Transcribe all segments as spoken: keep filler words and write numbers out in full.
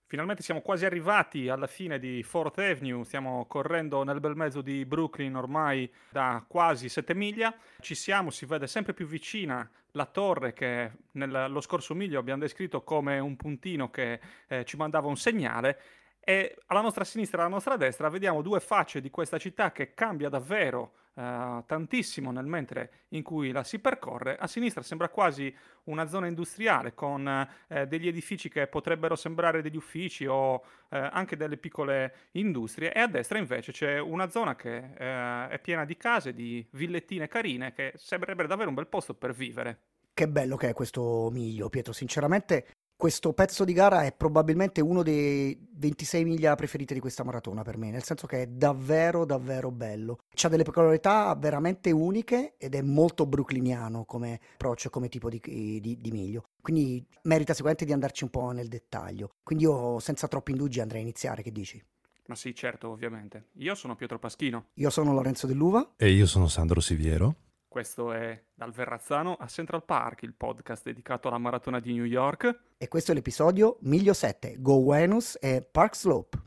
Finalmente siamo quasi arrivati alla fine di Fourth Avenue, stiamo correndo nel bel mezzo di Brooklyn ormai da quasi sette miglia. Ci siamo, si vede sempre più vicina la torre che nello scorso miglio abbiamo descritto come un puntino che eh, ci mandava un segnale. E alla nostra sinistra e alla nostra destra vediamo due facce di questa città che cambia davvero eh, tantissimo nel mentre in cui la si percorre. A sinistra sembra quasi una zona industriale con eh, degli edifici che potrebbero sembrare degli uffici o eh, anche delle piccole industrie, e a destra invece c'è una zona che eh, è piena di case, di villettine carine, che sembrerebbe davvero un bel posto per vivere. Che bello che è questo miglio, Pietro. Sinceramente, questo pezzo di gara è probabilmente uno dei ventisei miglia preferite di questa maratona per me, nel senso che è davvero, davvero bello. C'ha delle peculiarità veramente uniche ed è molto brooklyniano come approccio, come tipo di, di, di miglio. Quindi merita sicuramente di andarci un po' nel dettaglio. Quindi io, senza troppi indugi, andrei a iniziare. Che dici? Ma sì, certo, ovviamente. Io sono Pietro Paschino. Io sono Lorenzo Dell'Uva. E io sono Sandro Siviero. Questo è Dal Verrazzano a Central Park, il podcast dedicato alla maratona di New York. E questo è l'episodio Miglio sette, Go Venus e Park Slope.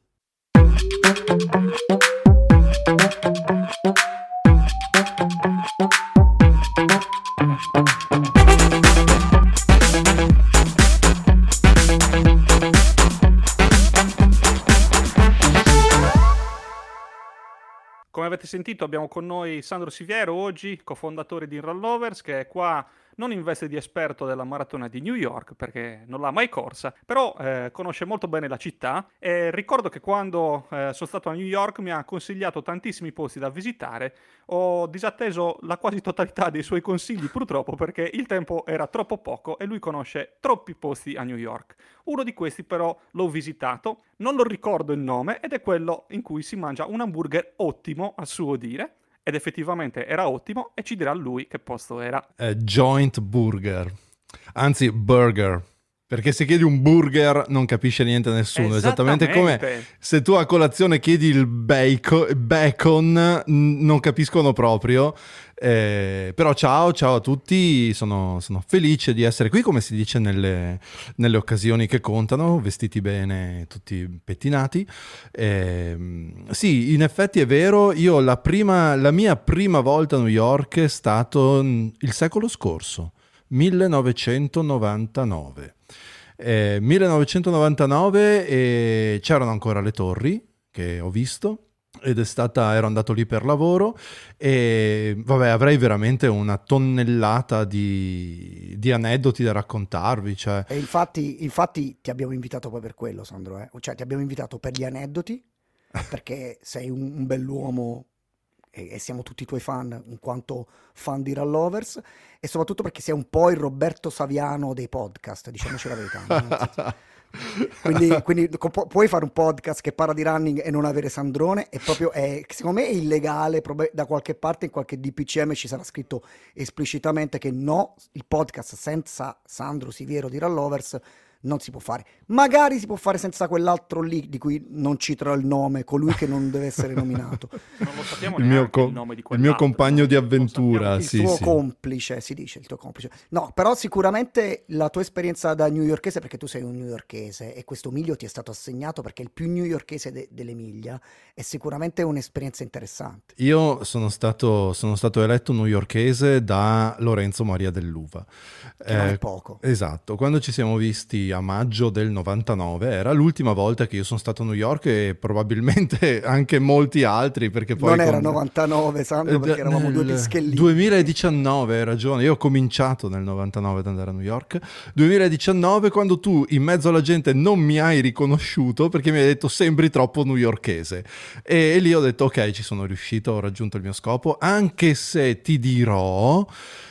Come avete sentito abbiamo con noi Sandro Siviero oggi, cofondatore di Run Lovers, che è qua non in veste di esperto della maratona di New York perché non l'ha mai corsa, però eh, conosce molto bene la città, e ricordo che quando eh, sono stato a New York mi ha consigliato tantissimi posti da visitare. Ho disatteso la quasi totalità dei suoi consigli purtroppo perché il tempo era troppo poco e lui conosce troppi posti a New York. Uno di questi però l'ho visitato, non lo ricordo il nome, ed è quello in cui si mangia un hamburger ottimo a suo dire. Ed effettivamente era ottimo, e ci dirà lui che posto era. Eh, Joint Burger, anzi burger, perché se chiedi un burger non capisce niente nessuno. Esattamente come se tu a colazione chiedi il bacon, bacon non capiscono proprio. Eh, però ciao, ciao a tutti, sono, sono felice di essere qui, come si dice nelle, nelle occasioni che contano, vestiti bene, tutti pettinati. Eh, sì, in effetti è vero, io la, prima, la mia prima volta a New York è stato il secolo scorso, millenovecentonovantanove. Eh, millenovecentonovantanove e c'erano ancora le torri che ho visto. Ed è stata, ero andato lì per lavoro e vabbè, avrei veramente una tonnellata di, di aneddoti da raccontarvi. Cioè. E infatti, infatti ti abbiamo invitato poi per quello, Sandro, eh? Cioè ti abbiamo invitato per gli aneddoti, perché sei un, un bell'uomo e, e siamo tutti tuoi fan in quanto fan di Run Lovers, e soprattutto perché sei un po' il Roberto Saviano dei podcast, diciamoci la verità, no? quindi, quindi pu- puoi fare un podcast che parla di running e non avere Sandrone, è proprio è, secondo me è illegale. Prob- da qualche parte in qualche D P C M ci sarà scritto esplicitamente che no, il podcast senza Sandro Siviero di Run Lovers non si può fare. Magari si può fare senza quell'altro lì di cui non citerò il nome, colui che non deve essere nominato. Non lo sappiamo il mio, neanche co- il nome di il mio compagno di avventura, il sì, tuo sì. complice, si dice il tuo complice. No, però sicuramente la tua esperienza da newyorkese, perché tu sei un newyorkese e questo miglio ti è stato assegnato perché è il più newyorkese de- delle miglia, è sicuramente un'esperienza interessante. Io sono stato, sono stato eletto newyorkese da Lorenzo Maria Dell'Uva. Che non è poco. Esatto, quando ci siamo visti a maggio del novantanove era l'ultima volta che io sono stato a New York, e probabilmente anche molti altri, perché poi non era con... novantanove, Sandro, perché eravamo nel due pischellini. duemiladiciannove, hai ragione, io ho cominciato nel novantanove ad andare a New York. duemiladiciannove, quando tu in mezzo alla gente non mi hai riconosciuto perché mi hai detto sembri troppo newyorkese, e, e lì ho detto ok, ci sono riuscito, ho raggiunto il mio scopo, anche se ti dirò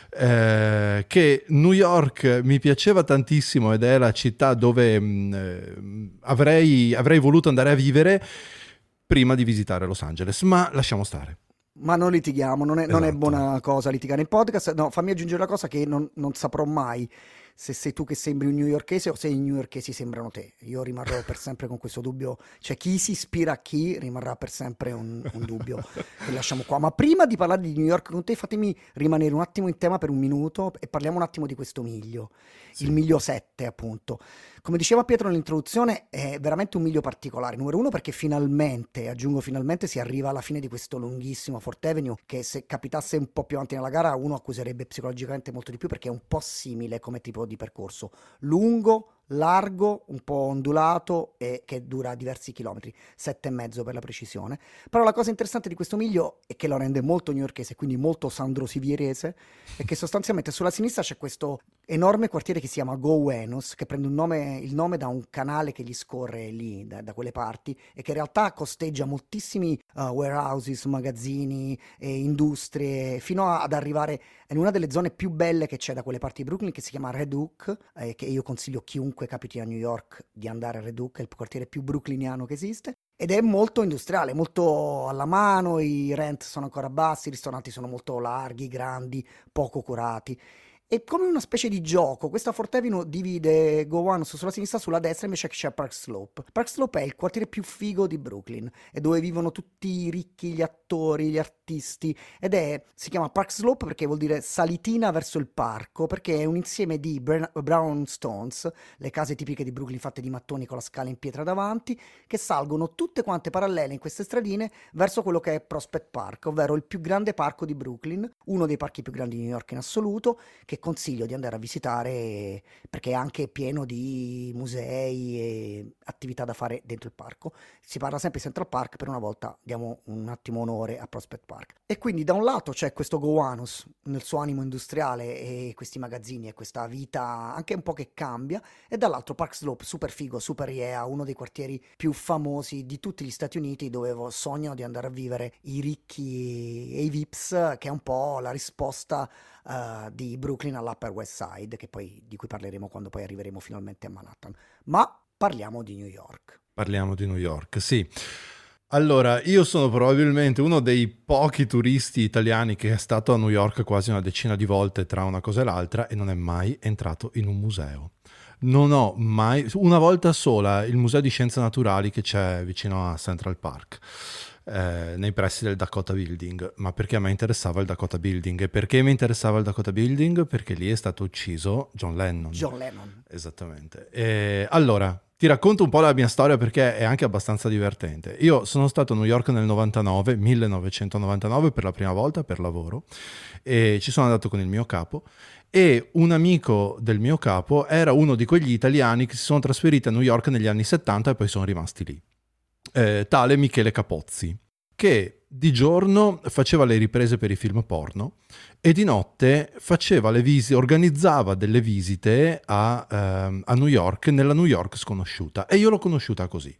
Eh, che New York mi piaceva tantissimo ed è la città dove mh, eh, avrei, avrei voluto andare a vivere prima di visitare Los Angeles, ma lasciamo stare. Ma non litighiamo, non è, non è Esatto. buona cosa litigare in podcast. No, fammi aggiungere una cosa che non, non saprò mai se sei tu che sembri un newyorkese o se i newyorkesi sembrano te. Io rimarrò per sempre con questo dubbio, cioè chi si ispira a chi rimarrà per sempre un, un dubbio che lasciamo qua. Ma prima di parlare di New York con te, fatemi rimanere un attimo in tema per un minuto e parliamo un attimo di questo miglio, sì. Il miglio sette appunto. Come diceva Pietro nell'introduzione, è veramente un miglio particolare. Numero uno perché finalmente, aggiungo finalmente, si arriva alla fine di questo lunghissimo Fourth Avenue, che se capitasse un po' più avanti nella gara uno accuserebbe psicologicamente molto di più, perché è un po' simile come tipo di percorso. Lungo, largo, un po' ondulato e che dura diversi chilometri, sette e mezzo per la precisione. Però la cosa interessante di questo miglio e che lo rende molto newyorkese, quindi molto Sandro Sivierese, è che sostanzialmente sulla sinistra c'è questo enorme quartiere che si chiama Gowanus, che prende un nome, il nome da un canale che gli scorre lì da, da quelle parti e che in realtà costeggia moltissimi uh, warehouses, magazzini e industrie, fino a, ad arrivare in una delle zone più belle che c'è da quelle parti di Brooklyn, che si chiama Red Hook, eh, che io consiglio a chiunque capiti a New York di andare a Red Hook, è il quartiere più brooklyniano che esiste, ed è molto industriale, molto alla mano, i rent sono ancora bassi, i ristoranti sono molto larghi, grandi, poco curati. E come una specie di gioco, questa Fourth Avenue divide Gowanus sulla sinistra, sulla destra invece c'è Park Slope. Park Slope è il quartiere più figo di Brooklyn, è dove vivono tutti i ricchi, gli attori, gli artisti, ed è, si chiama Park Slope perché vuol dire salitina verso il parco, perché è un insieme di brownstones, le case tipiche di Brooklyn fatte di mattoni con la scala in pietra davanti, che salgono tutte quante parallele in queste stradine verso quello che è Prospect Park, ovvero il più grande parco di Brooklyn, uno dei parchi più grandi di New York in assoluto, che consiglio di andare a visitare perché è anche pieno di musei e attività da fare dentro il parco. Si parla sempre di Central Park, per una volta diamo un attimo onore a Prospect Park. E quindi da un lato c'è questo Gowanus nel suo animo industriale e questi magazzini e questa vita anche un po' che cambia, e dall'altro Park Slope, super figo, super yeah, uno dei quartieri più famosi di tutti gli Stati Uniti, dove sognano di andare a vivere i ricchi e i V I Ps, che è un po' la risposta Uh, di Brooklyn all'Upper West Side, che poi, di cui parleremo quando poi arriveremo finalmente a Manhattan. Ma parliamo di New York. Parliamo di New York, sì. Allora, io sono probabilmente uno dei pochi turisti italiani che è stato a New York quasi una decina di volte tra una cosa e l'altra e non è mai entrato in un museo. Non ho mai, una volta sola, il Museo di Scienze Naturali che c'è vicino a Central Park, eh, nei pressi del Dakota Building. Ma perché a me interessava il Dakota Building? E perché mi interessava il Dakota Building? Perché lì è stato ucciso John Lennon. John Lennon. Esattamente. E allora, ti racconto un po' la mia storia perché è anche abbastanza divertente. Io sono stato a New York nel novantanove, millenovecentonovantanove, per la prima volta per lavoro, e ci sono andato con il mio capo. E un amico del mio capo era uno di quegli italiani che si sono trasferiti a New York negli anni settanta e poi sono rimasti lì, eh, tale Michele Capozzi, che di giorno faceva le riprese per i film porno e di notte faceva le visite, organizzava delle visite a, ehm, a New York, nella New York sconosciuta, e io l'ho conosciuta così.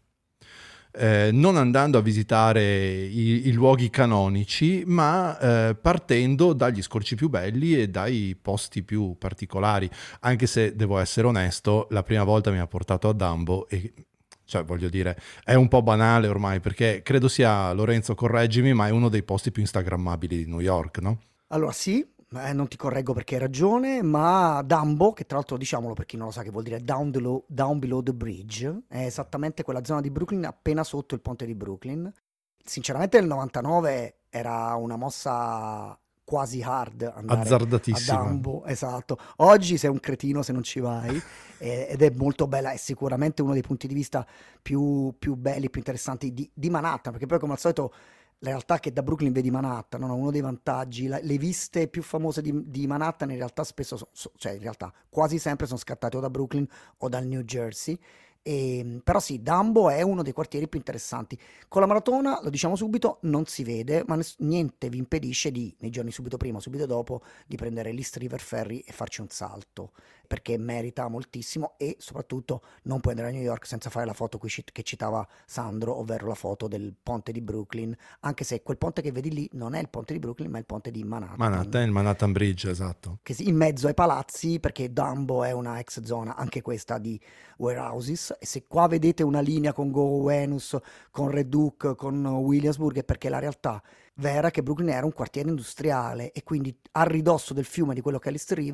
Eh, non andando a visitare i, i luoghi canonici, ma eh, partendo dagli scorci più belli e dai posti più particolari, anche se devo essere onesto, la prima volta mi ha portato a Dumbo e, cioè, voglio dire, è un po' banale ormai, perché credo sia, Lorenzo, correggimi, ma è uno dei posti più instagrammabili di New York, no? Allora sì, Eh, non ti correggo perché hai ragione, ma Dumbo, che tra l'altro, diciamolo per chi non lo sa che vuol dire down, below, down below the bridge, è esattamente quella zona di Brooklyn appena sotto il ponte di Brooklyn. Sinceramente nel novantanove era una mossa quasi hard andare azzardatissima a Dumbo, esatto. Oggi sei un cretino se non ci vai, eh, ed è molto bella, è sicuramente uno dei punti di vista più, più belli, più interessanti di, di Manhattan, perché poi come al solito la realtà è che da Brooklyn vedi Manhattan, no? Uno dei vantaggi, la, le viste più famose di, di Manhattan in realtà spesso, so, so, cioè in realtà quasi sempre sono scattate o da Brooklyn o dal New Jersey. E, però sì, Dumbo è uno dei quartieri più interessanti. Con la maratona, lo diciamo subito, non si vede, ma ness- niente vi impedisce di, nei giorni subito prima o subito dopo, di prendere l'East River Ferry e farci un salto, perché merita moltissimo, e soprattutto non puoi andare a New York senza fare la foto che citava Sandro, ovvero la foto del ponte di Brooklyn, anche se quel ponte che vedi lì non è il ponte di Brooklyn, ma è il ponte di Manhattan. Manhattan, il Manhattan Bridge, esatto. Che in mezzo ai palazzi, perché Dumbo è una ex zona, anche questa, di warehouses, e se qua vedete una linea con Gowanus, con Red Hook, con Williamsburg, è perché la realtà vera è che Brooklyn era un quartiere industriale, e quindi a ridosso del fiume di quello che è l'East River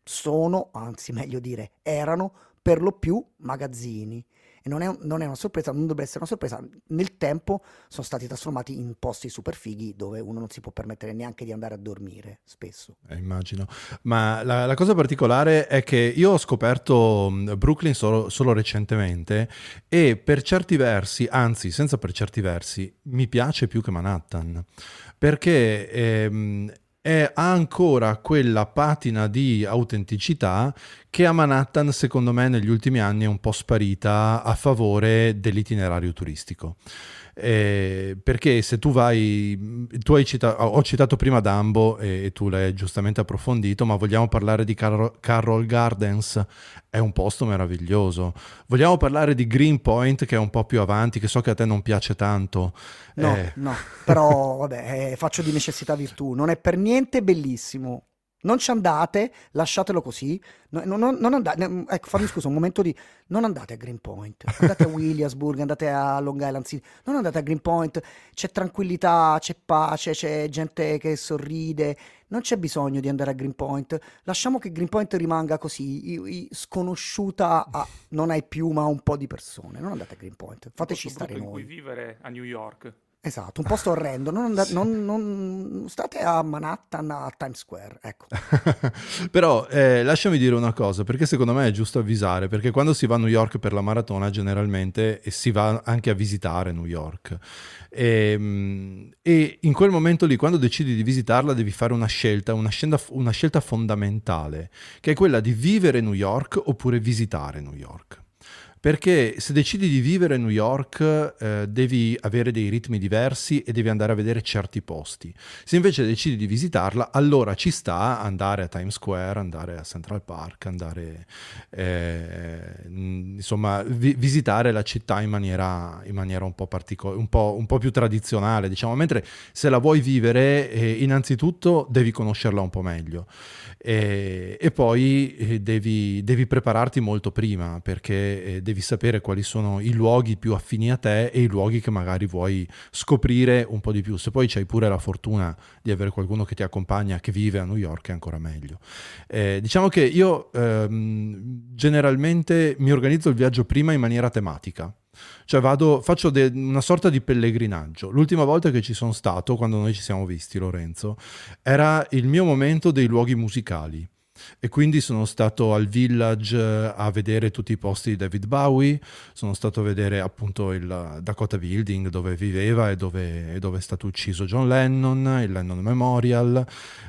sono, anzi meglio dire, erano per lo più magazzini. E non è, non è una sorpresa, non dovrebbe essere una sorpresa. Nel tempo sono stati trasformati in posti super fighi dove uno non si può permettere neanche di andare a dormire, spesso. Eh, immagino. Ma la, la cosa particolare è che io ho scoperto Brooklyn solo, solo recentemente e per certi versi, anzi senza per certi versi, mi piace più che Manhattan. Perché... Ehm, E ha ancora quella patina di autenticità che a Manhattan, secondo me, negli ultimi anni è un po' sparita a favore dell'itinerario turistico. Eh, perché se tu vai, tu hai citato, ho citato prima Dumbo e, e tu l'hai giustamente approfondito, ma vogliamo parlare di Carroll, Carroll Gardens, è un posto meraviglioso. Vogliamo parlare di Greenpoint, che è un po' più avanti, che so che a te non piace tanto. No, eh. no, però vabbè, eh, faccio di necessità virtù, non è per niente bellissimo. Non ci andate, lasciatelo così. No, no, no, non andate, ecco, fammi scusa, un momento di... Non andate a Greenpoint, andate a Williamsburg, andate a Long Island City, non andate a Greenpoint, c'è tranquillità, c'è pace, c'è gente che sorride, non c'è bisogno di andare a Greenpoint. Lasciamo che Greenpoint rimanga così, i- i- sconosciuta a non hai più, ma a un po' di persone. Non andate a Greenpoint, fateci stare in cui noi. vivere a New York. Esatto, un posto orrendo, non, andate, Sì. non, non state a Manhattan, a Times Square, ecco. Però eh, lasciami dire una cosa, perché secondo me è giusto avvisare, perché quando si va a New York per la maratona generalmente eh, si va anche a visitare New York e, e in quel momento lì, quando decidi di visitarla, devi fare una scelta, una scelta, una scelta fondamentale, che è quella di vivere New York oppure visitare New York. Perché se decidi di vivere a New York eh, devi avere dei ritmi diversi e devi andare a vedere certi posti. Se invece decidi di visitarla, allora ci sta andare a Times Square, andare a Central Park, andare eh, insomma vi- visitare la città in maniera, in maniera un po' particolare, un po', un po' più tradizionale, diciamo. Mentre se la vuoi vivere, eh, innanzitutto devi conoscerla un po' meglio. E, e poi eh, devi, devi prepararti molto prima, perché eh, devi sapere quali sono i luoghi più affini a te e i luoghi che magari vuoi scoprire un po' di più. Se poi c'hai pure la fortuna di avere qualcuno che ti accompagna, che vive a New York, è ancora meglio. Eh, diciamo che io ehm, generalmente mi organizzo il viaggio prima in maniera tematica. Cioè vado, faccio de- una sorta di pellegrinaggio. L'ultima volta che ci sono stato, quando noi ci siamo visti, Lorenzo, era il mio momento dei luoghi musicali. E quindi sono stato al Village a vedere tutti i posti di David Bowie, sono stato a vedere appunto il Dakota Building dove viveva e dove, e dove è stato ucciso John Lennon, il Lennon Memorial,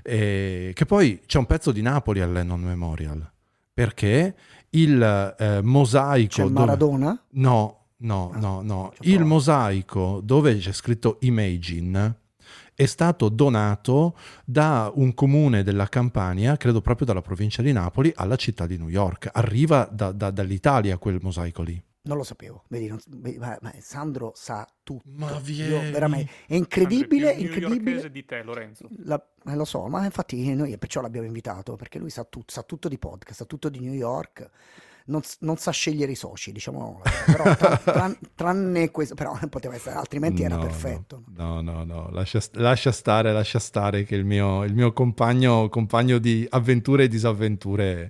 e che poi c'è un pezzo di Napoli al Lennon Memorial, perché il eh, mosaico... C'è dove... Maradona? No. No, Ah, no, no. c'ho Il provato. mosaico dove c'è scritto Imagine è stato donato da un comune della Campania, credo proprio dalla provincia di Napoli, alla città di New York. Arriva da- da- dall'Italia quel mosaico lì. Non lo sapevo, vedi, non- vedi, ma, ma Sandro sa tutto. Ma Io vieni. veramente, è Sandro è più incredibile, newyorkese incredibile. di te, Lorenzo. La- eh, lo so, ma infatti noi perciò l'abbiamo invitato, perché lui sa, tut- sa tutto di podcast, sa tutto di New York, non, s- non sa scegliere i soci, diciamo, però tra- tran- tranne questo, però poteva essere, altrimenti era No, perfetto. No, no, no, no. Lascia, lascia stare, lascia stare che il mio, il mio compagno, compagno di avventure e disavventure,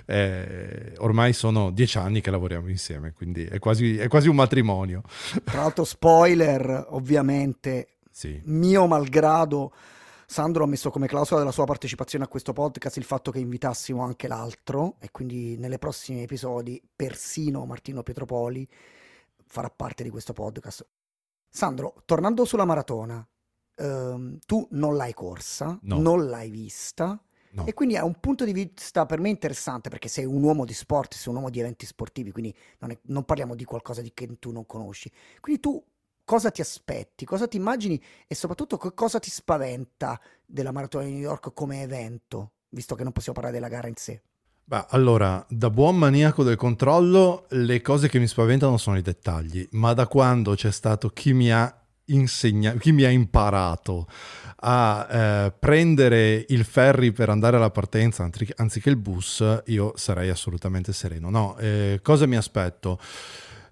eh, ormai sono dieci anni che lavoriamo insieme, quindi è quasi, è quasi un matrimonio. Tra l'altro, spoiler, ovviamente, Sì. mio malgrado, Sandro ha messo come clausola della sua partecipazione a questo podcast il fatto che invitassimo anche l'altro, e quindi nelle prossimi episodi persino Martino Pietropoli farà parte di questo podcast. Sandro, tornando sulla maratona, ehm, tu non l'hai corsa, No. non l'hai vista, No. e quindi è un punto di vista per me interessante, perché sei un uomo di sport, sei un uomo di eventi sportivi, quindi non, è- non parliamo di qualcosa di che tu non conosci. Quindi tu cosa ti aspetti, cosa ti immagini e soprattutto che cosa ti spaventa della maratona di New York come evento, visto che non possiamo parlare della gara in sé? Beh, allora, da buon maniaco del controllo, le cose che mi spaventano sono i dettagli, ma da quando c'è stato chi mi ha insegnato, chi mi ha imparato a eh, prendere il ferry per andare alla partenza antri- anziché il bus, io sarei assolutamente sereno. No, eh, cosa mi aspetto?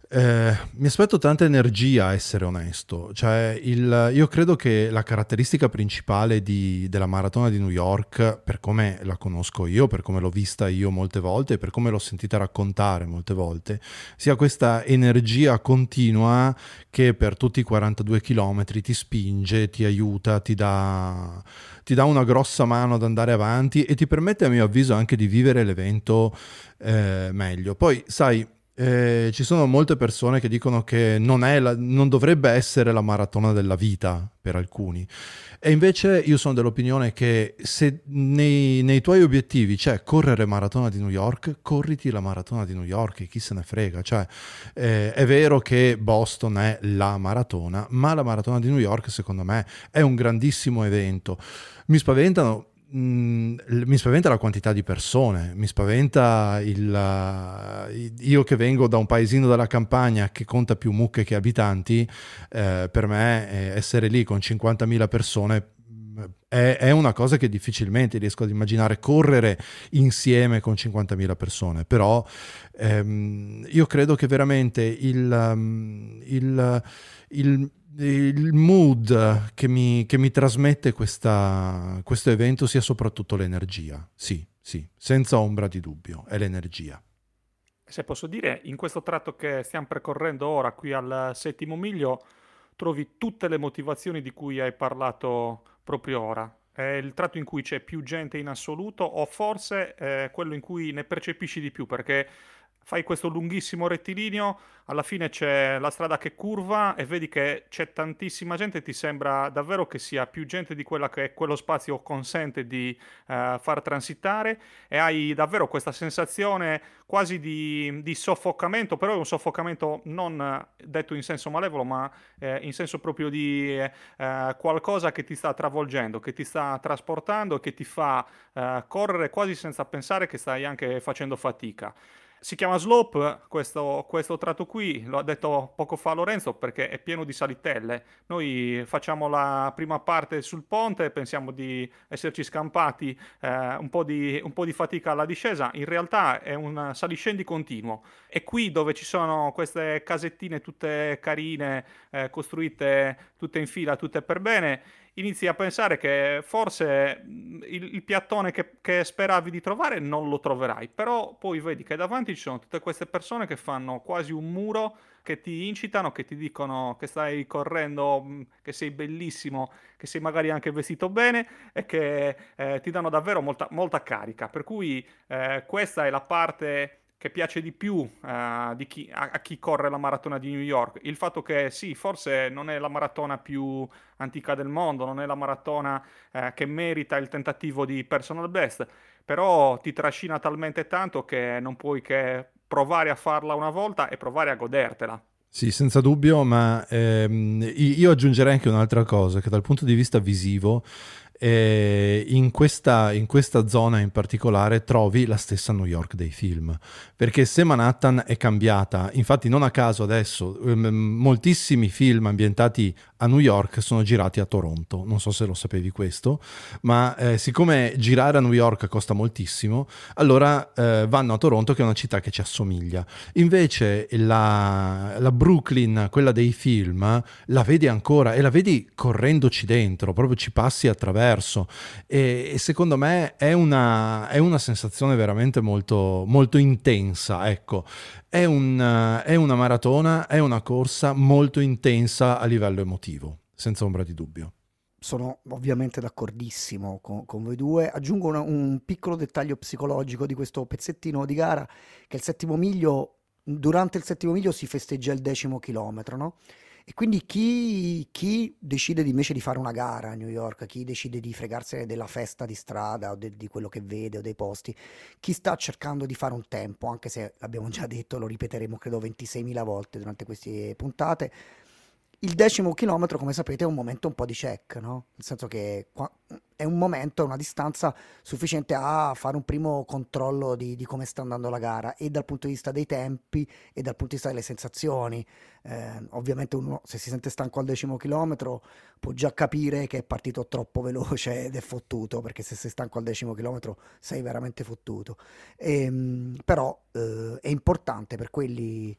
Eh, mi aspetto tanta energia, a essere onesto. Cioè, il, io credo che la caratteristica principale di- della maratona di New York, per come la conosco io, per come l'ho vista io molte volte, per come l'ho sentita raccontare molte volte, sia questa energia continua che per tutti i quarantadue chilometri ti spinge, ti aiuta, ti dà, ti dà una grossa mano ad andare avanti e ti permette, a mio avviso, anche di vivere l'evento eh, meglio. Poi, sai, eh, ci sono molte persone che dicono che non è la- non dovrebbe essere la maratona della vita per alcuni. E invece io sono dell'opinione che se nei, nei tuoi obiettivi c'è correre maratona di New York, corriti la maratona di New York, e chi se ne frega. Cioè, eh, è vero che Boston è la maratona, ma la maratona di New York, secondo me, è un grandissimo evento. Mi spaventano. Mm, l- mi spaventa la quantità di persone, mi spaventa il, uh, io che vengo da un paesino della campagna che conta più mucche che abitanti, eh, per me eh, essere lì con cinquantamila persone mm, è, è una cosa che difficilmente riesco ad immaginare, correre insieme con cinquantamila persone. Però ehm, io credo che veramente il, um, il, il il mood che mi, che mi trasmette questa, questo evento sia soprattutto l'energia. Sì, sì, senza ombra di dubbio, è l'energia. Se posso dire, in questo tratto che stiamo percorrendo ora, qui al settimo miglio, trovi tutte le motivazioni di cui hai parlato proprio ora. È il tratto in cui c'è più gente in assoluto, o forse è quello in cui ne percepisci di più, perché fai questo lunghissimo rettilineo, alla fine c'è la strada che curva e vedi che c'è tantissima gente, ti sembra davvero che sia più gente di quella che quello spazio consente di eh, far transitare, e hai davvero questa sensazione quasi di, di soffocamento, però è un soffocamento non eh, detto in senso malevolo, ma eh, in senso proprio di eh, qualcosa che ti sta travolgendo, che ti sta trasportando, che ti fa eh, correre quasi senza pensare che stai anche facendo fatica. Si chiama slope questo, questo tratto qui, lo ha detto poco fa Lorenzo, perché è pieno di salitelle. Noi facciamo la prima parte sul ponte, pensiamo di esserci scampati eh, un po' di, un po' di fatica alla discesa, in realtà è un saliscendi continuo. E qui dove ci sono queste casettine tutte carine, eh, costruite tutte in fila, tutte per bene, inizi a pensare che forse mh, il, il piattone che, che speravi di trovare non lo troverai, però poi vedi che davanti ci sono tutte queste persone che fanno quasi un muro, che ti incitano, che ti dicono che stai correndo, mh, che sei bellissimo, che sei magari anche vestito bene e che eh, ti danno davvero molta, molta carica. Per cui eh, questa è la parte che piace di più eh, di chi, a, a chi corre la maratona di New York. Il fatto che sì, forse non è la maratona più antica del mondo, non è la maratona eh, che merita il tentativo di personal best, però ti trascina talmente tanto che non puoi che provare a farla una volta e provare a godertela. Sì, senza dubbio, ma ehm, i- io aggiungerei anche un'altra cosa, che dal punto di vista visivo, eh, in questa, in questa zona in particolare trovi la stessa New York dei film, perché se Manhattan è cambiata, infatti non a caso adesso ehm, moltissimi film ambientati a New York sono girati a Toronto, non so se lo sapevi questo, ma eh, siccome girare a New York costa moltissimo, allora eh, vanno a Toronto, che è una città che ci assomiglia. Invece la, la Brooklyn, quella dei film, la vedi ancora e la vedi correndoci dentro, proprio ci passi attraverso, e, e secondo me è una, è una sensazione veramente molto, molto intensa, ecco. È, un, è una maratona, è una corsa molto intensa a livello emotivo, senza ombra di dubbio. Sono ovviamente d'accordissimo con, con voi due. Aggiungo una- un piccolo dettaglio psicologico di questo pezzettino di gara, che il settimo miglio, durante il settimo miglio si festeggia il decimo chilometro, no? E quindi chi, chi decide di- invece di fare una gara a New York, chi decide di fregarsene della festa di strada o de- di quello che vede o dei posti, chi sta cercando di fare un tempo, anche se l'abbiamo già detto, lo ripeteremo credo ventiseimila volte durante queste puntate, il decimo chilometro, come sapete, è un momento un po' di check, no? Nel senso che qua- è un momento, è una distanza sufficiente a fare un primo controllo di, di come sta andando la gara, e dal punto di vista dei tempi e dal punto di vista delle sensazioni. Eh, ovviamente uno, se si sente stanco al decimo chilometro, può già capire che è partito troppo veloce ed è fottuto, perché se sei stanco al decimo chilometro sei veramente fottuto. Ehm, però eh, è importante per quelli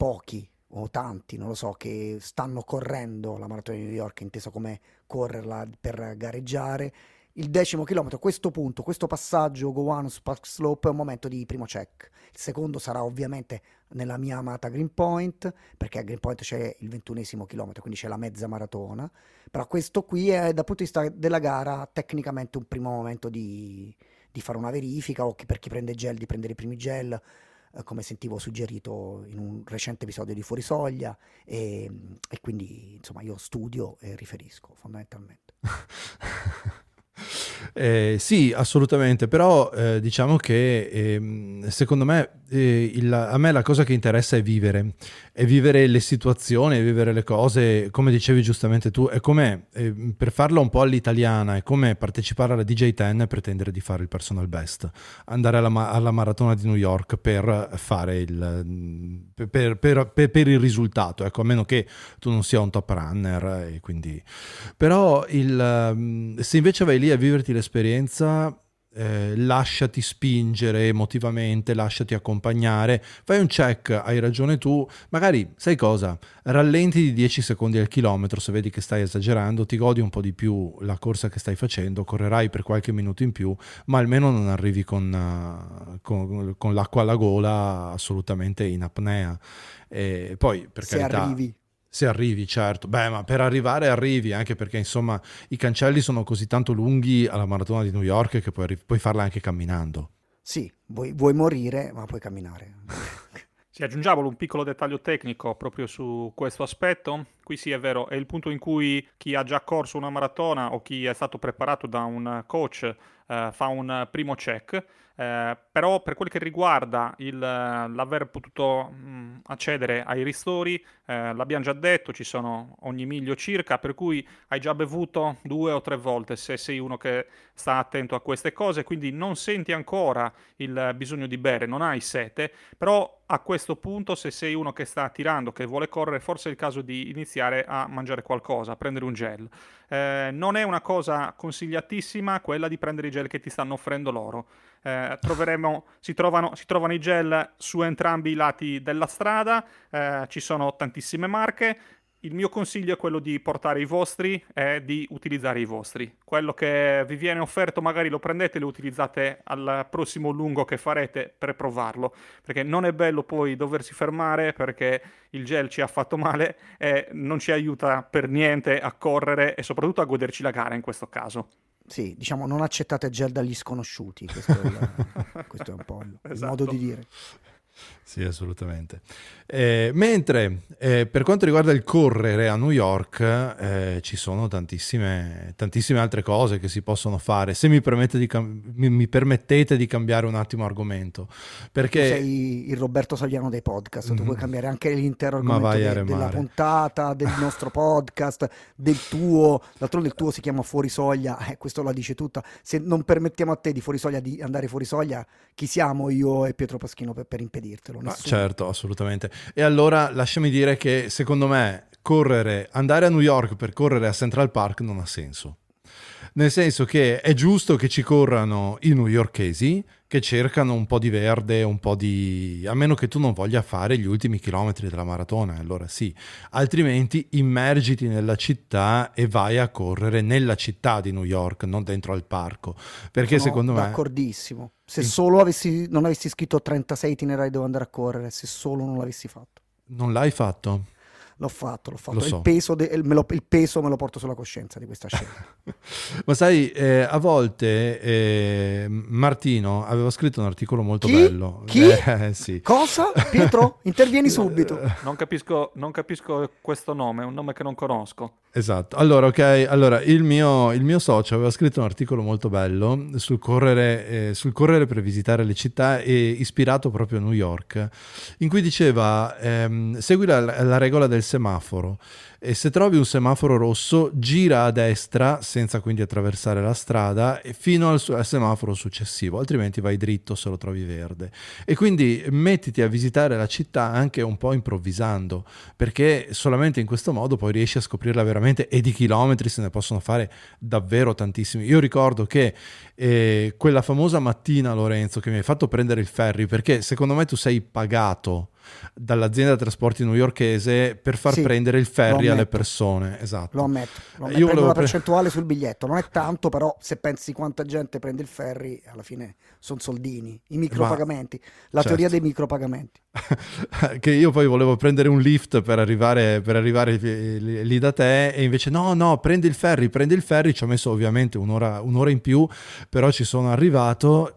pochi o tanti, non lo so, che stanno correndo la maratona di New York, inteso come correrla per gareggiare. Il decimo chilometro, questo punto, questo passaggio Go One su Park Slope è un momento di primo check. Il secondo sarà ovviamente nella mia amata Greenpoint, perché a Greenpoint c'è il ventunesimo chilometro, quindi c'è la mezza maratona. Però questo qui è, dal punto di vista della gara, tecnicamente un primo momento di, di fare una verifica, o chi, per chi prende gel, di prendere i primi gel, eh, come sentivo suggerito in un recente episodio di Fuorisoglia, e, e quindi insomma io studio e riferisco fondamentalmente. Eh, sì, assolutamente, però eh, diciamo che eh, secondo me eh, il, a me la cosa che interessa è vivere, è vivere le situazioni, è vivere le cose, come dicevi giustamente tu, è come, eh, per farlo un po' all'italiana, è come partecipare alla D J dieci e pretendere di fare il personal best, andare alla, ma- alla maratona di New York per fare il, per, per, per, per il risultato, ecco, a meno che tu non sia un top runner, e quindi, però il, se invece vai lì a viverti l'esperienza, eh, lasciati spingere emotivamente, lasciati accompagnare, fai un check, hai ragione tu, magari sai cosa, rallenti di dieci secondi al chilometro se vedi che stai esagerando, ti godi un po' di più la corsa che stai facendo, correrai per qualche minuto in più, ma almeno non arrivi con, uh, con, con l'acqua alla gola assolutamente in apnea. E poi per se carità, arrivi se arrivi, certo. Beh, ma per arrivare arrivi, anche perché insomma i cancelli sono così tanto lunghi alla maratona di New York che puoi, puoi farla anche camminando. Sì, vuoi, vuoi morire, ma puoi camminare. Sì, aggiungiamo un piccolo dettaglio tecnico proprio su questo aspetto. Qui sì, è vero, è il punto in cui chi ha già corso una maratona o chi è stato preparato da un coach eh, fa un primo check. Eh, però per quel che riguarda il, l'aver potuto mh, accedere ai ristori, eh, l'abbiamo già detto, ci sono ogni miglio circa, per cui hai già bevuto due o tre volte se sei uno che sta attento a queste cose, quindi non senti ancora il bisogno di bere, non hai sete, però a questo punto se sei uno che sta tirando, che vuole correre, forse è il caso di iniziare a mangiare qualcosa, a prendere un gel. Eh, non è una cosa consigliatissima quella di prendere i gel che ti stanno offrendo loro. Eh, troveremo, si, trovano, si trovano i gel su entrambi i lati della strada, eh, ci sono tantissime marche. Il mio consiglio è quello di portare i vostri e di utilizzare i vostri. Quello che vi viene offerto magari lo prendete e lo utilizzate al prossimo lungo che farete per provarlo, perché non è bello poi doversi fermare perché il gel ci ha fatto male e non ci aiuta per niente a correre e soprattutto a goderci la gara in questo caso. Sì, diciamo non accettate gel dagli sconosciuti, questo è, il, questo è un po' il, esatto. il modo di dire. Sì, assolutamente. Eh, mentre eh, per quanto riguarda il correre a New York, eh, ci sono tantissime, tantissime altre cose che si possono fare. Se mi, permette di cam- mi, mi permettete di cambiare un attimo argomento, perché tu sei il Roberto Saviano dei podcast, tu puoi cambiare anche l'intero argomento de- della puntata, del nostro podcast, del tuo, d'altronde il tuo si chiama Fuorisoglia, eh, questo la dice tutta. Se non permettiamo a te di Fuorisoglia di andare fuorisoglia, chi siamo io e Pietro Paschino per, per impedirtelo? Ah, certo, assolutamente. E allora lasciami dire che secondo me correre, andare a New York per correre a Central Park non ha senso. Nel senso che è giusto che ci corrano i newyorkesi che cercano un po' di verde, un po' di... a meno che tu non voglia fare gli ultimi chilometri della maratona, allora sì. Altrimenti immergiti nella città e vai a correre nella città di New York, non dentro al parco. Perché Sono secondo me... d'accordissimo. Se solo avessi, non avessi scritto trentasei itinerari dove andare a correre, se solo non l'avessi fatto. Non l'hai fatto? L'ho fatto, l'ho fatto. Lo so. Il peso, de, me lo, il peso me lo porto sulla coscienza di questa scelta. Ma sai, eh, a volte eh, Martino aveva scritto un articolo molto Chi? bello. Chi? Eh, sì. Cosa? Pietro? Intervieni subito. Non capisco, non capisco questo nome, è un nome che non conosco. Esatto, allora ok, allora il mio, il mio socio aveva scritto un articolo molto bello sul correre, eh, sul correre per visitare le città e ispirato proprio a New York, in cui diceva ehm, segui la, la regola del semaforo e se trovi un semaforo rosso gira a destra senza quindi attraversare la strada fino al, al semaforo successivo, altrimenti vai dritto se lo trovi verde. E quindi mettiti a visitare la città anche un po' improvvisando, perché solamente in questo modo poi riesci a scoprirla veramente, e di chilometri se ne possono fare davvero tantissimi. Io ricordo che eh, quella famosa mattina, Lorenzo, che mi hai fatto prendere il ferry, perché secondo me tu sei pagato dall'azienda trasporti newyorkese per far Sì, prendere il lo ferry alle ammetto. persone. Esatto. Lo ammetto, lo ammetto. Io Prendo volevo una pre- percentuale sul biglietto, non è tanto, però se pensi quanta gente prende il ferry, alla fine sono soldini, i micropagamenti, la certo. teoria dei micropagamenti. Che io poi volevo prendere un lift per arrivare, per arrivare lì, lì da te, e invece no, no, prendi il ferry, prendi il ferry, ci ho messo ovviamente un'ora, un'ora in più, però ci sono arrivato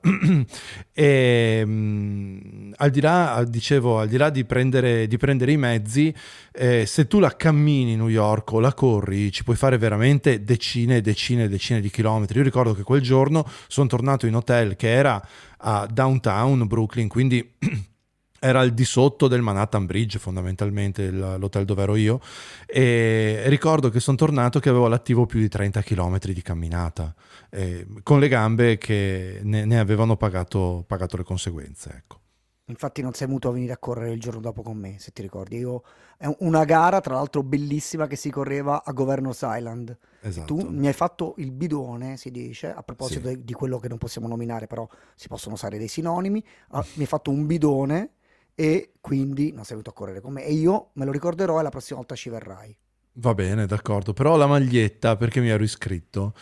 e mh, al di là, dicevo, al di là di prendere, di prendere i mezzi, eh, se tu la cammini New York o la corri, ci puoi fare veramente decine e decine e decine di chilometri. Io ricordo che quel giorno sono tornato in hotel che era a downtown Brooklyn, quindi era al di sotto del Manhattan Bridge, fondamentalmente l'hotel dove ero io, e ricordo che sono tornato che avevo all'attivo più di trenta chilometri di camminata, eh, con le gambe che ne, ne avevano pagato, pagato le conseguenze, ecco. Infatti non sei venuto a venire a correre il giorno dopo con me, se ti ricordi. Io, è una gara, tra l'altro, bellissima che si correva a Governor's Island. Esatto. Tu mi hai fatto il bidone, si dice, a proposito Sì. di, di quello che non possiamo nominare, però si possono usare dei sinonimi. Ah, mi hai fatto un bidone e quindi non sei venuto a correre con me. E io me lo ricorderò e la prossima volta ci verrai. Va bene, d'accordo, però la maglietta, perché mi ero iscritto,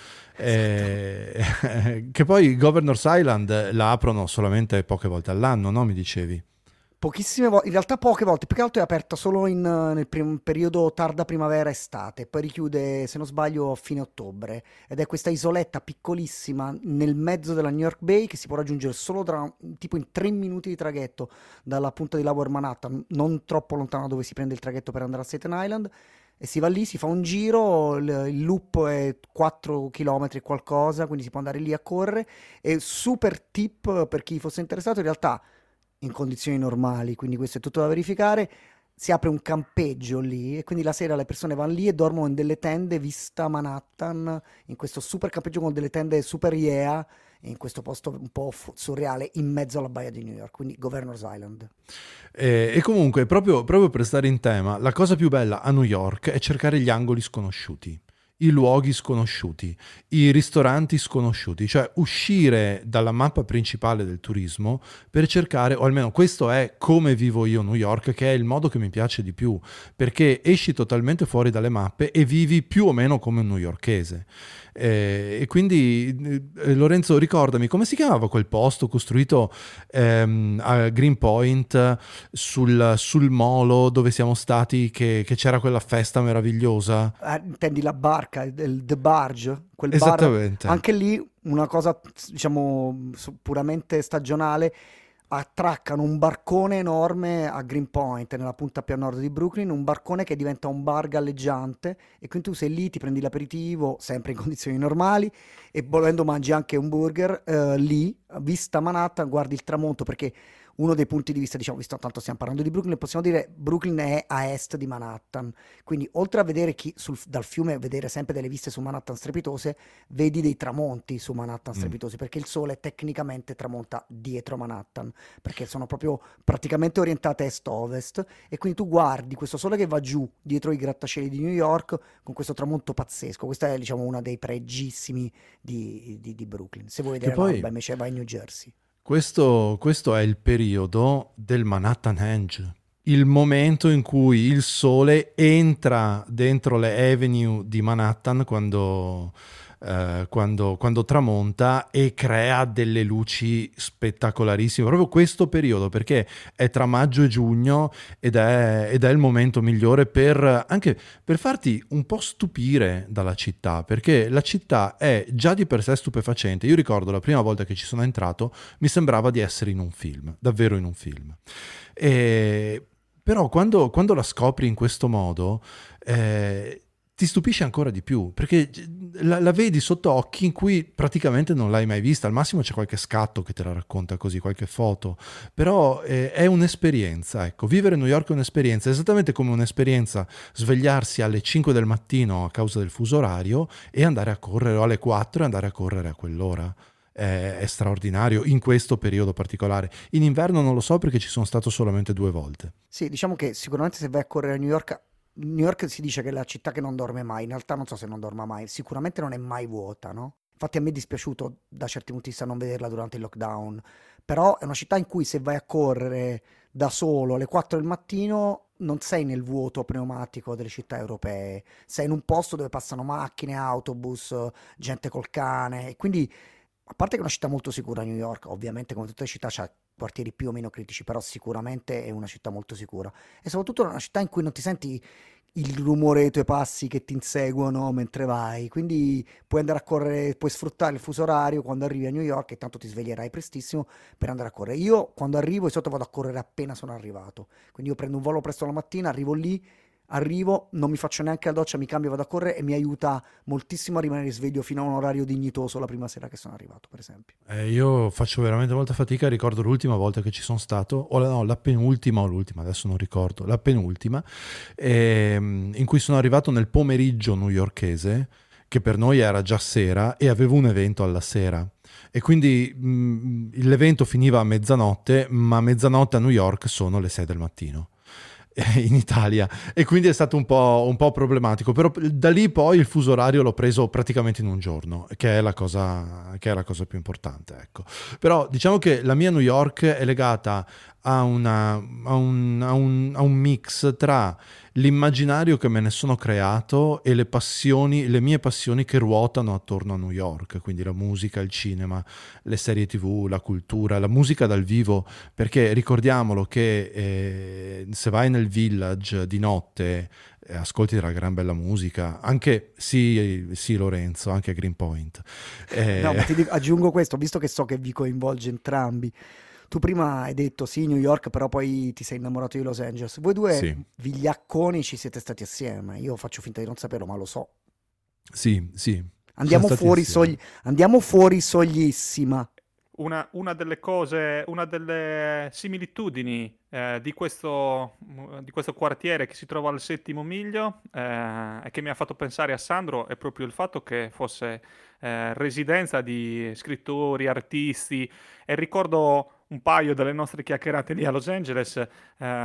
Esatto. eh, che poi Governor's Island la aprono solamente poche volte all'anno, no? Mi dicevi? Pochissime volte, in realtà poche volte, più che altro è aperta solo in, eh, nel prim- periodo tarda primavera-estate, poi richiude, se non sbaglio, a fine ottobre, ed è questa isoletta piccolissima nel mezzo della New York Bay che si può raggiungere solo tra, tipo in tre minuti di traghetto dalla punta di Lower Manhattan, non troppo lontano dove si prende il traghetto per andare a Staten Island, e si va lì, si fa un giro, il, il loop è quattro chilometri e qualcosa, quindi si può andare lì a correre, e super tip per chi fosse interessato, in realtà in condizioni normali, quindi questo è tutto da verificare. Si apre un campeggio lì e quindi la sera le persone vanno lì e dormono in delle tende vista Manhattan, in questo super campeggio con delle tende super yeah, in questo posto un po' fu- surreale in mezzo alla baia di New York, quindi Governor's Island. E, e comunque, proprio, proprio per stare in tema, la cosa più bella a New York è cercare gli angoli sconosciuti, i luoghi sconosciuti, i ristoranti sconosciuti, cioè uscire dalla mappa principale del turismo per cercare, o almeno questo è come vivo io a New York, che è il modo che mi piace di più, perché esci totalmente fuori dalle mappe e vivi più o meno come un newyorkese. Eh, e quindi eh, Lorenzo, ricordami come si chiamava quel posto costruito ehm, a Greenpoint sul, sul molo dove siamo stati, che, che c'era quella festa meravigliosa. Ah, intendi la barca, il The Barge, quel bar, Esattamente. anche lì una cosa diciamo su- puramente stagionale. Attraccano un barcone enorme a Greenpoint, nella punta più a nord di Brooklyn, un barcone che diventa un bar galleggiante, e quindi tu sei lì, ti prendi l'aperitivo, sempre in condizioni normali, e volendo mangi anche un burger, eh, lì, vista Manhattan, guardi il tramonto, perché uno dei punti di vista, diciamo, visto tanto stiamo parlando di Brooklyn, possiamo dire Brooklyn è a est di Manhattan, quindi oltre a vedere chi, sul, dal fiume, vedere sempre delle viste su Manhattan strepitose, vedi dei tramonti su Manhattan strepitosi, mm. perché il sole tecnicamente tramonta dietro Manhattan, perché sono proprio praticamente orientate est-ovest, e quindi tu guardi questo sole che va giù dietro i grattacieli di New York con questo tramonto pazzesco. Questa è, diciamo, una dei pregissimi di, di, di Brooklyn. Se vuoi vedere poi... l'alba invece vai in New Jersey. Questo, questo è il periodo del Manhattan Henge, il momento in cui il sole entra dentro le avenue di Manhattan quando, eh, quando, quando tramonta e crea delle luci spettacolarissime. Proprio questo periodo, perché è tra maggio e giugno ed è, ed è il momento migliore per anche per farti un po' stupire dalla città, perché la città è già di per sé stupefacente. Io ricordo la prima volta che ci sono entrato mi sembrava di essere in un film, davvero in un film. E però quando, quando la scopri in questo modo eh, ti stupisce ancora di più, perché la, la vedi sotto occhi in cui praticamente non l'hai mai vista. Al massimo c'è qualche scatto che te la racconta così, qualche foto, però eh, è un'esperienza, ecco. Vivere New York è un'esperienza, esattamente come un'esperienza svegliarsi alle cinque del mattino a causa del fuso orario e andare a correre, o alle quattro e andare a correre a quell'ora. È, è straordinario in questo periodo particolare. In inverno non lo so, perché ci sono stato solamente due volte. Sì, diciamo che sicuramente se vai a correre a New York, New York si dice che è la città che non dorme mai, in realtà non so se non dorma mai, sicuramente non è mai vuota, no? infatti a me è dispiaciuto da certi punti di vista non vederla durante il lockdown, però è una città in cui se vai a correre da solo alle quattro del mattino non sei nel vuoto pneumatico delle città europee, sei in un posto dove passano macchine, autobus, gente col cane, e quindi a parte che è una città molto sicura New York, ovviamente come tutte le città c'ha quartieri più o meno critici, però sicuramente è una città molto sicura e soprattutto è una città in cui non ti senti il rumore dei tuoi passi che ti inseguono mentre vai, quindi puoi andare a correre, puoi sfruttare il fuso orario quando arrivi a New York e tanto ti sveglierai prestissimo per andare a correre. Io quando arrivo di solito vado a correre appena sono arrivato, quindi io prendo un volo presto la mattina, arrivo lì, arrivo, non mi faccio neanche la doccia, mi cambio, vado a correre e mi aiuta moltissimo a rimanere sveglio fino a un orario dignitoso la prima sera che sono arrivato, per esempio. Eh, io faccio veramente molta fatica, ricordo l'ultima volta che ci sono stato, o la, no, la penultima o l'ultima, adesso non ricordo, la penultima, ehm, in cui sono arrivato nel pomeriggio newyorkese, che per noi era già sera, e avevo un evento alla sera. E quindi mh, l'evento finiva a mezzanotte, ma a mezzanotte a New York sono le sei del mattino. In Italia, e quindi è stato un po', un po' problematico, però da lì poi il fuso orario l'ho preso praticamente in un giorno, che è la cosa, che è la cosa più importante, ecco. Però diciamo che la mia New York è legata a, una, a, un, a, un, a un mix tra l'immaginario che me ne sono creato e le passioni, le mie passioni che ruotano attorno a New York, quindi la musica, il cinema, le serie tv, la cultura, la musica dal vivo, perché ricordiamolo che eh, se vai nel Village di notte eh, ascolti della gran bella musica, anche sì, sì Lorenzo, anche a Greenpoint. Eh... No, ma ti dico, aggiungo questo, visto che so che vi coinvolge entrambi. Tu prima hai detto sì, New York, però poi ti sei innamorato di Los Angeles. Voi due sì. vigliacconi ci siete stati assieme. Io faccio finta di non saperlo, ma lo so. Sì, sì. Andiamo fuori, sogli... Andiamo fuori soglissima. Una, una delle cose, una delle similitudini eh, di, questo, di questo quartiere che si trova al settimo miglio eh, e che mi ha fatto pensare a Sandro è proprio il fatto che fosse eh, residenza di scrittori, artisti, e ricordo un paio delle nostre chiacchierate lì a Los Angeles eh,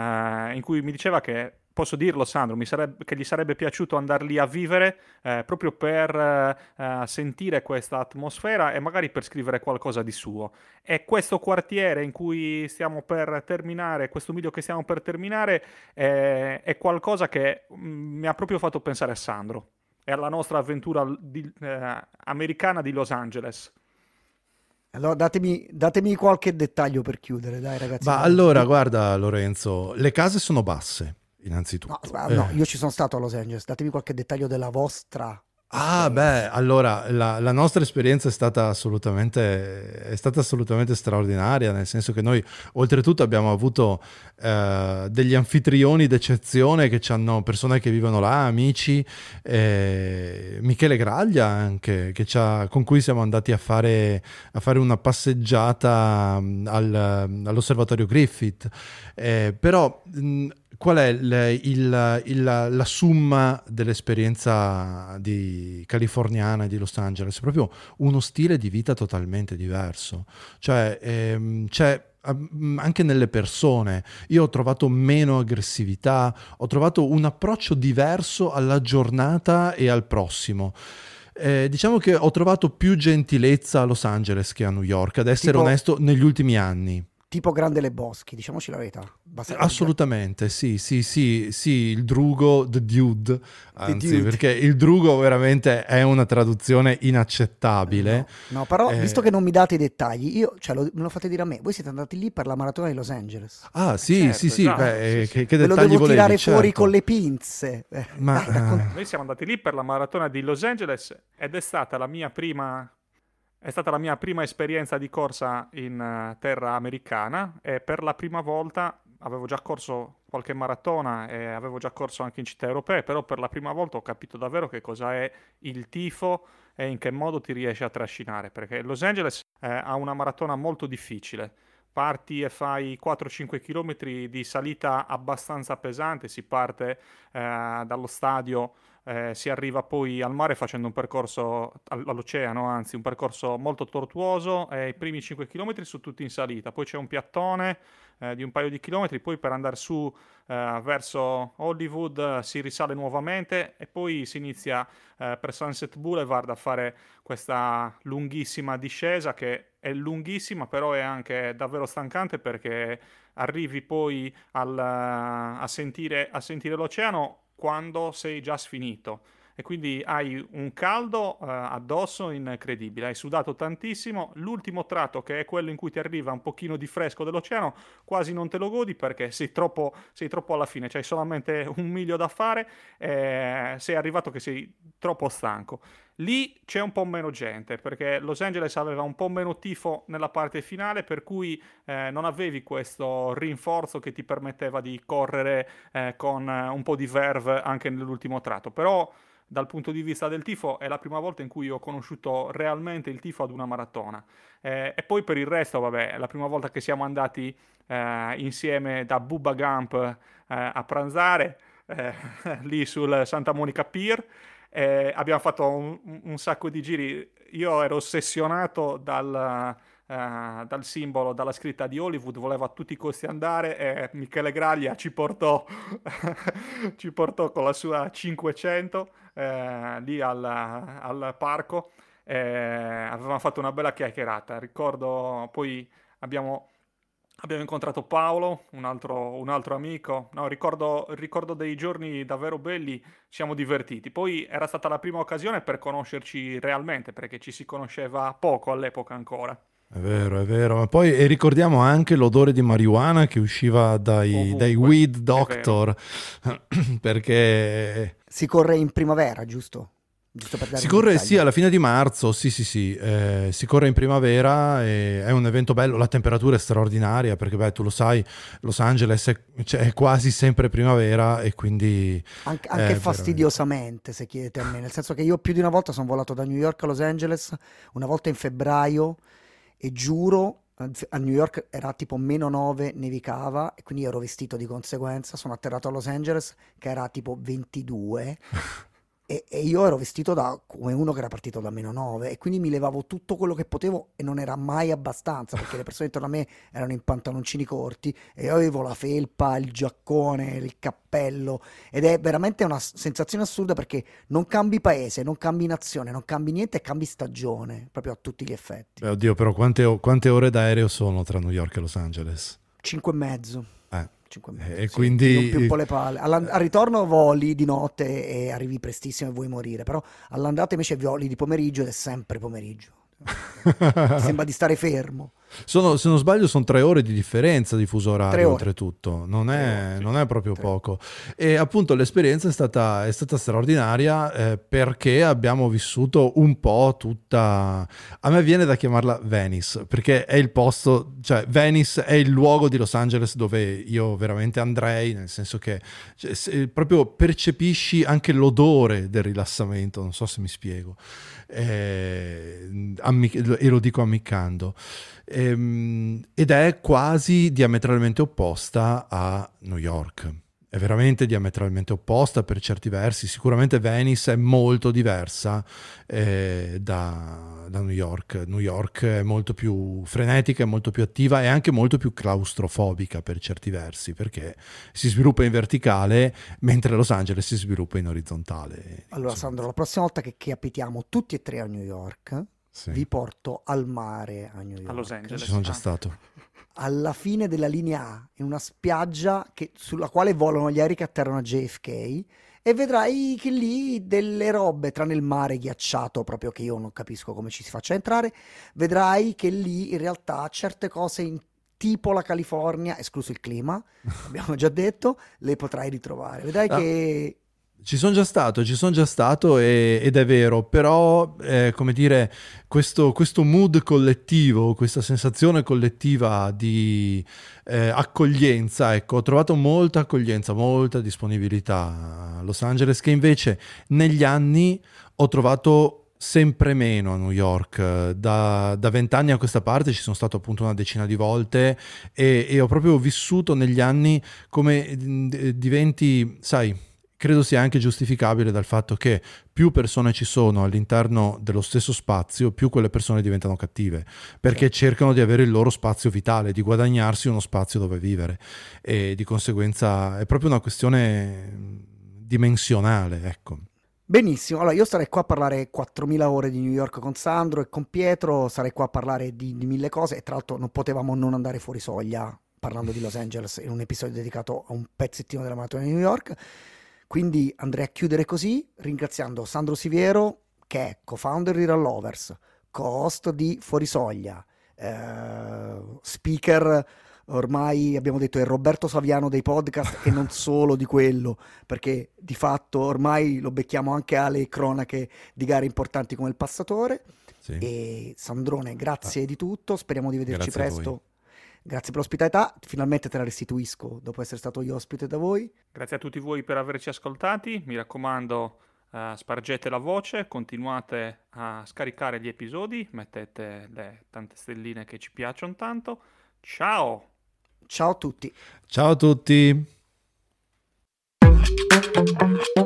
in cui mi diceva che, posso dirlo Sandro, mi sarebbe, che gli sarebbe piaciuto andare lì a vivere eh, proprio per eh, sentire questa atmosfera e magari per scrivere qualcosa di suo. E questo quartiere in cui stiamo per terminare, questo video che stiamo per terminare, eh, è qualcosa che mh, mi ha proprio fatto pensare a Sandro e alla nostra avventura di, eh, americana di Los Angeles. Allora datemi, datemi qualche dettaglio per chiudere, dai ragazzi. Ma allora, guarda Lorenzo, le case sono basse, innanzitutto. No, no, io ci sono stato a Los Angeles, datemi qualche dettaglio della vostra. Ah, beh, allora la, la nostra esperienza è stata assolutamente è stata assolutamente straordinaria, nel senso che noi oltretutto abbiamo avuto eh, degli anfitrioni d'eccezione che ci hanno, persone che vivono là, amici, eh, Michele Graglia anche, che ci ha, con cui siamo andati a fare, a fare una passeggiata al, all'osservatorio Griffith, eh, però mh, qual è il, il, il, la summa dell'esperienza di californiana di Los Angeles? È proprio uno stile di vita totalmente diverso. Cioè, ehm, c'è anche nelle persone. Io ho trovato meno aggressività, ho trovato un approccio diverso alla giornata e al prossimo. Eh, diciamo che ho trovato più gentilezza a Los Angeles che a New York, ad essere tipo... onesto, negli ultimi anni. Tipo Grande Le Boschi, diciamoci la verità. Basta Assolutamente, sì, sì, sì, sì, il drugo, the dude, anzi, the dude. Perché il drugo veramente è una traduzione inaccettabile. No, no però eh... visto che non mi date i dettagli, io, cioè, lo, me lo fate dire a me, voi siete andati lì per la maratona di Los Angeles. Ah, sì, certo, sì, sì, esatto, beh, sì, che, sì. che Ve dettagli lo devo volevi, tirare certo. fuori con le pinze. Eh, Ma, dai, raccont- Noi siamo andati lì per la maratona di Los Angeles ed è stata la mia prima È stata la mia prima esperienza di corsa in uh, terra americana e per la prima volta avevo già corso qualche maratona e avevo già corso anche in città europee, però per la prima volta ho capito davvero che cosa è il tifo e in che modo ti riesce a trascinare, perché Los Angeles eh, ha una maratona molto difficile. Parti e fai quattro cinque chilometri di salita abbastanza pesante, si parte eh, dallo stadio eh, si arriva poi al mare facendo un percorso, all'oceano anzi, un percorso molto tortuoso, e i primi cinque chilometri sono tutti in salita, poi c'è un piattone eh, di un paio di chilometri, poi per andare su eh, verso Hollywood eh, si risale nuovamente e poi si inizia eh, per Sunset Boulevard a fare questa lunghissima discesa, che è lunghissima però è anche davvero stancante, perché arrivi poi al, a, sentire, a sentire l'oceano quando sei già sfinito, e quindi hai un caldo uh, addosso incredibile, hai sudato tantissimo, l'ultimo tratto, che è quello in cui ti arriva un pochino di fresco dell'oceano, quasi non te lo godi perché sei troppo, sei troppo alla fine, c'hai solamente un miglio da fare, e sei arrivato che sei troppo stanco. Lì c'è un po' meno gente, perché Los Angeles aveva un po' meno tifo nella parte finale, per cui eh, non avevi questo rinforzo che ti permetteva di correre eh, con un po' di verve anche nell'ultimo tratto. Però dal punto di vista del tifo è la prima volta in cui ho conosciuto realmente il tifo ad una maratona. Eh, e poi per il resto, vabbè, è la prima volta che siamo andati eh, insieme da Bubba Gump eh, a pranzare eh, lì sul Santa Monica Pier. Eh, abbiamo fatto un, un sacco di giri. Io ero ossessionato dal, uh, dal simbolo, dalla scritta di Hollywood, volevo a tutti i costi andare, e Michele Graglia ci portò ci portò con la sua cinquecento eh, lì al, al parco. Eh, avevamo fatto una bella chiacchierata, ricordo. Poi abbiamo Abbiamo incontrato Paolo, un altro, un altro amico. No, ricordo, ricordo dei giorni davvero belli, ci siamo divertiti. Poi era stata la prima occasione per conoscerci realmente, perché ci si conosceva poco all'epoca ancora. È vero, è vero. Ma poi e ricordiamo anche l'odore di marijuana che usciva dai, dai weed doctor, perché... Si corre in primavera, giusto? Si corre sì alla fine di marzo, sì sì sì, eh, si corre in primavera, e è un evento bello, la temperatura è straordinaria perché beh tu lo sai, Los Angeles è, cioè, è quasi sempre primavera, e quindi... Anche, anche fastidiosamente veramente... se chiedete a me, nel senso che io più di una volta sono volato da New York a Los Angeles, una volta in febbraio, e giuro a New York era tipo meno nove, nevicava, e quindi ero vestito di conseguenza. Sono atterrato a Los Angeles che era tipo ventidue E, e io ero vestito da come uno che era partito da meno nove, e quindi mi levavo tutto quello che potevo, e non era mai abbastanza perché le persone intorno a me erano in pantaloncini corti e io avevo la felpa, il giaccone, il cappello, ed è veramente una sensazione assurda, perché non cambi paese, non cambi nazione, non cambi niente, e cambi stagione proprio a tutti gli effetti. Beh, oddio, però quante, quante ore d'aereo sono tra New York e Los Angeles? Cinque e mezzo. Eh. Mezzo, e sì, quindi più un po' le palle. Alla, al ritorno voli di notte e arrivi prestissimo e vuoi morire, però all'andata invece voli di pomeriggio ed è sempre pomeriggio. Sembra di stare fermo. Sono, se non sbaglio sono tre ore di differenza di fuso orario, oltretutto non è, ore, non è proprio tre. poco, e appunto l'esperienza è stata, è stata straordinaria, eh, perché abbiamo vissuto un po' tutta, a me viene da chiamarla Venice, perché è il posto, cioè Venice è il luogo di Los Angeles dove io veramente andrei, nel senso che cioè, se, proprio percepisci anche l'odore del rilassamento, non so se mi spiego, eh, ammic- e lo dico ammiccando. Ehm, ed è quasi diametralmente opposta a New York, è veramente diametralmente opposta per certi versi. Sicuramente Venice è molto diversa eh, da, da New York. New York è molto più frenetica, è molto più attiva, e anche molto più claustrofobica per certi versi, perché si sviluppa in verticale mentre Los Angeles si sviluppa in orizzontale. Allora Insomma. Sandro, la prossima volta che capitiamo tutti e tre a New York, sì, vi porto al mare a New York. A Los Angeles. Ci sono già stato. Alla fine della linea A, in una spiaggia che, sulla quale volano gli aerei che atterrano a J F K, e vedrai che lì delle robe, tranne il mare ghiacciato, proprio che io non capisco come ci si faccia entrare, vedrai che lì in realtà certe cose in tipo la California, escluso il clima, abbiamo già detto, le potrai ritrovare. Vedrai ah. che... Ci sono già stato, ci sono già stato e, ed è vero, però eh, come dire, questo, questo mood collettivo, questa sensazione collettiva di eh, accoglienza, ecco, ho trovato molta accoglienza, molta disponibilità a Los Angeles, che invece negli anni ho trovato sempre meno a New York. Da vent'anni a questa parte ci sono stato appunto una decina di volte e, e ho proprio vissuto negli anni come diventi, sai, credo sia anche giustificabile dal fatto che più persone ci sono all'interno dello stesso spazio, più quelle persone diventano cattive, perché sì. cercano di avere il loro spazio vitale, di guadagnarsi uno spazio dove vivere, e di conseguenza è proprio una questione dimensionale, ecco. Benissimo, allora io starei qua a parlare quattromila ore di New York con Sandro e con Pietro, sarei qua a parlare di, di mille cose, e tra l'altro non potevamo non andare fuori soglia parlando di Los Angeles in un episodio dedicato a un pezzettino della maratona di New York. Quindi andrei a chiudere così, ringraziando Sandro Siviero, che è co-founder di Rallovers, co-host di Fuorisoglia, eh, speaker, ormai abbiamo detto è Roberto Saviano dei podcast e non solo di quello, perché di fatto ormai lo becchiamo anche alle cronache di gare importanti come il Passatore. Sì. E Sandrone, grazie ah. di tutto, speriamo di vederci grazie presto. Grazie per l'ospitalità, finalmente te la restituisco dopo essere stato io ospite da voi. Grazie a tutti voi per averci ascoltati, mi raccomando uh, spargete la voce, continuate a scaricare gli episodi, mettete le tante stelline che ci piacciono tanto. Ciao! Ciao a tutti! Ciao a tutti!